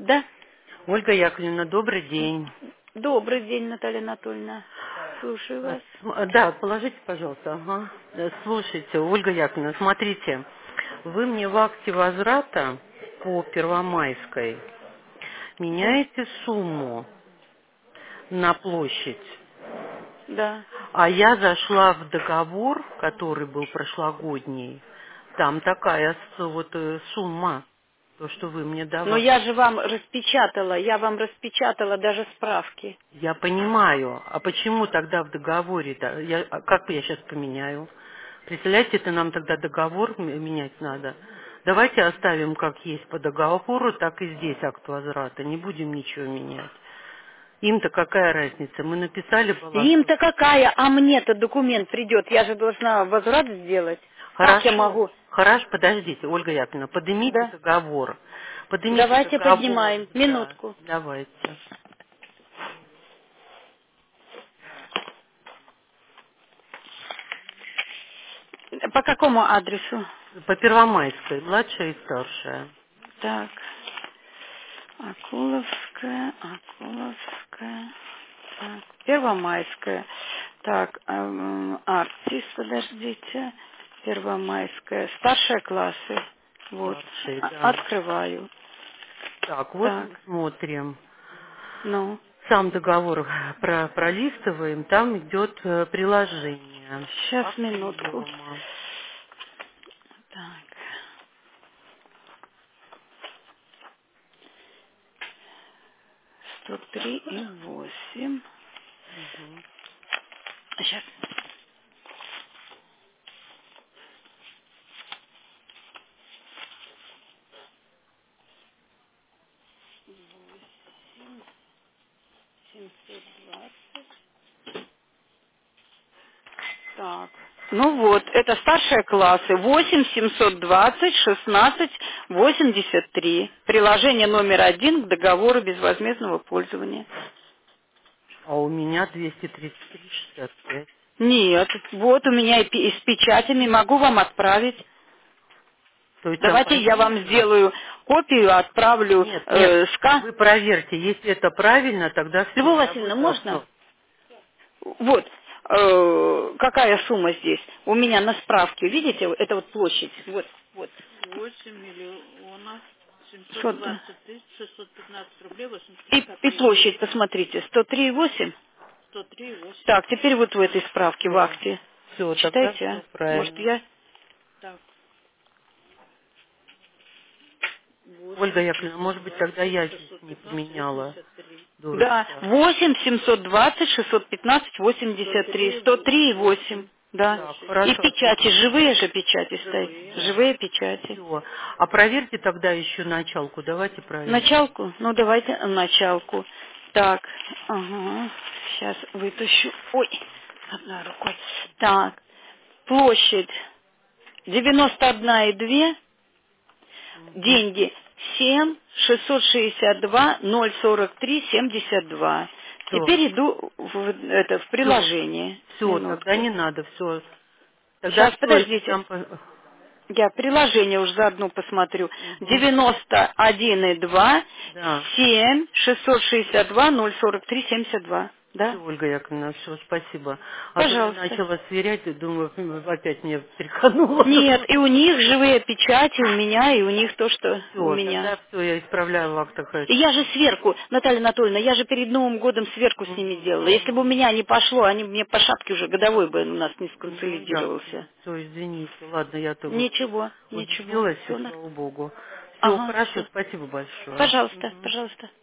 Да. Ольга Яковлевна, добрый день. Добрый день, Наталья Анатольевна. Слушаю вас. Да, положите, пожалуйста. Ага. Слушайте, Ольга Яковлевна, смотрите, вы мне в акте возврата по Первомайской Да. меняете сумму на площадь, Да. а я зашла в договор, который был прошлогодний, там такая сумма, то, что вы мне Но давали. я же вам распечатала, даже справки. Я понимаю. А почему тогда в договоре-то? Как я сейчас поменяю? Представляете, это нам тогда договор менять надо. Давайте оставим как есть по договору, так и здесь акт возврата. Не будем ничего менять. Им-то какая разница? Мы написали балансу. Им-то какая, а мне-то документ придет. Я же должна возврат сделать. Как я Хорошо. могу? Хорошо, подождите, Ольга Яковлевна, поднимите Да. договор. Поднимите Давайте договор, поднимаем. да. Минутку. Давайте. По какому адресу? По Первомайской, младшая и старшая. Так. Акуловская. Так, Первомайская. Так, артист, подождите. Первомайская. Старшие классы. Вот. Старшие, да. Открываю. Так, вот Так, мы смотрим. ну. Сам договор пролистываем, там идет приложение. Сейчас, Акт минутку. приема. Так. 103,8. Мгм. Сейчас. 720. Так. Ну вот, это старшие классы. 8 720 16 83. Приложение номер 1 к договору безвозмездного пользования. А у меня 233,65. Нет, вот у меня и с печатями могу вам отправить. То есть там Давайте я вам поменено? сделаю копию, отправлю Нет, нет. СКА. Вы проверьте, если это правильно, тогда все, Любовь я Васильевна, буду... можно? Вот, какая сумма здесь? У меня на справке, видите, это вот площадь. Вот, вот. 8 миллионов Что- 720 тысяч 615 рублей 80 и копеек. площадь, посмотрите, 103,8. 103,8. Так, теперь вот в этой справке, в акте. Все, тогда Читайте, все а? Может, правильно. я... Так, Ольга 8 Яковлевна, может быть, 720 тогда я здесь не 615 поменяла 83. Да, дурочка. 8 720 615 83, 103,8. 103,8 Да. Так, площадь. И хорошо. печати, живые же печати стоят. Живые. Да. Живые печати. Все. А проверьте тогда еще началку. Давайте проверим. Началку? Ну, давайте началку. Так, ага, сейчас вытащу. Ой, одной рукой. Так, площадь 91,2, деньги 7 662 043 72. Все. Теперь иду в Все. приложение. Все, тогда Минутку. не надо, все. Тогда Сейчас, все, если подождите. там... Я приложение уже заодно посмотрю. Мгм. 91,2, Да. 7, 662, 043, 72. Все, Да? Ольга Яковлевна, все, спасибо. А то я Пожалуйста. начала сверять и думаю, опять мне перехануло Нет, и какую-то. у них живые печати, у меня, и у них то, что у Все, меня. тогда все, я исправляю в актах И я же расчета. сверку, Наталья Анатольевна, я же перед Новым годом сверку с ними Мгм. делала. Если бы у меня не пошло, они бы мне по шапке уже годовой бы у нас не Ну, ясно. сконсолидировался. Все, извините. Ладно, я-то Ничего, ничего. удивилась, и Все. слава богу. Все, Ага, хорошо, все. спасибо большое. Пожалуйста, Мгм. пожалуйста.